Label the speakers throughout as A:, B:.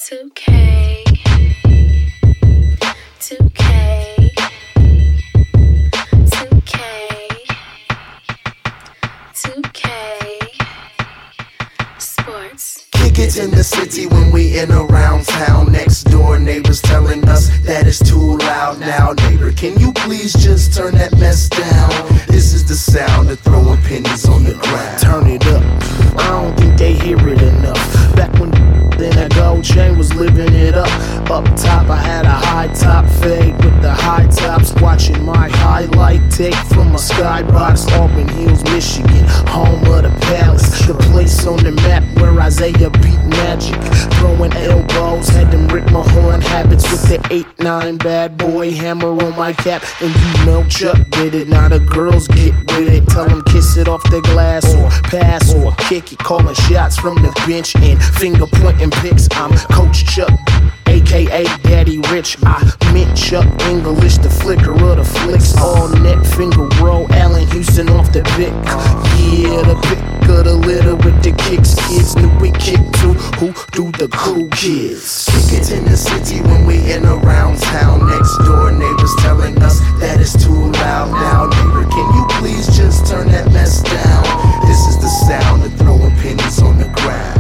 A: 2K, 2K, 2K, 2K, sports.
B: Kick it in the city when we in around town. Next door neighbors telling us that it's too loud. Now neighbor, can you please just turn that mess down? This is the sound of throwing pennies on the ground.
C: Turn it up, I don't think they hear it enough. Back when then that gold chain was living it up. Up top I had a high top fade with the high tops. Watching my highlight take from a skybox. Auburn Hills, Michigan, home of the palace. The place on the map where Isaiah beat Magic. Throwing elbows, had them Rick Mahorn habits. With the 8-9 bad boy hammer on my cap. And you know Chuck did it, now the girls get with it. Tell them kiss it off the glass or pass or kick it. Calling shots from the bench and finger pointing picks. I'm Coach Chuck, aka Daddy Rich. I meant Chuck English, the flicker of the flicks. All net finger roll, Allen Houston off the pick. Yeah, the pick of the litter with the kicks. Kids knew we kicked to who do the cool kids.
B: Kick it in the city when we in around town. Next door neighbors telling us that it's too loud. Now neighbor, can you please just turn that mess down? This is the sound of throwing pennies on the ground.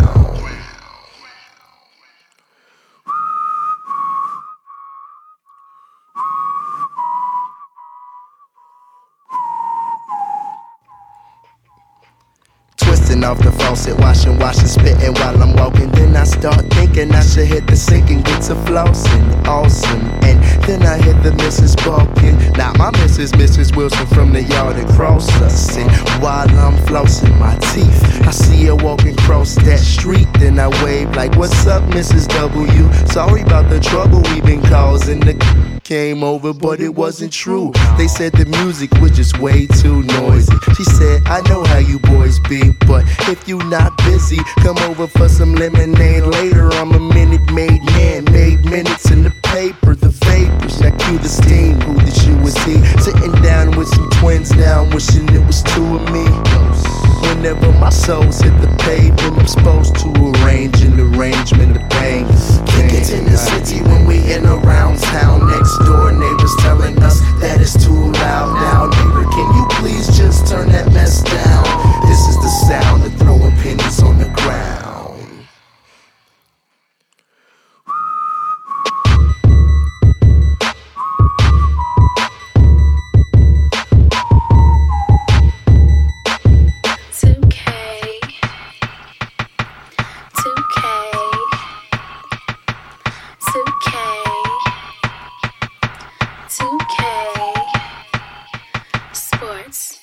B: Twisting off the faucet, washing, spitting while I'm walking. Then I start thinking I should hit the sink and get to flossing. Awesome. And then I hit the Mrs. Balkin. Not my Mrs. Wilson from the yard across us. And while I'm flossing my teeth, I see her walking across that street. Then I wave like, what's up, Mrs. W? Sorry about the trouble we've been causing. The came over, but it wasn't true. They said the music was just way too noisy. She said, I know how you boys be, but if you not busy, come over for some lemonade later. I'm a Minute Maid man, made minutes in the paper. The vapors, now cue the steam. Who did you was he? Sitting down with some twins now, I'm wishing it was two of me. Whenever my soul's hit the pavement, I'm supposed to arrange an arrangement of pain. Kick it in the city when we in around town. Next door neighbors telling us that it's too loud. Now neighbor, can you please just turn that mess down? This is the sound of throwing pennies on the ground.
A: Sports.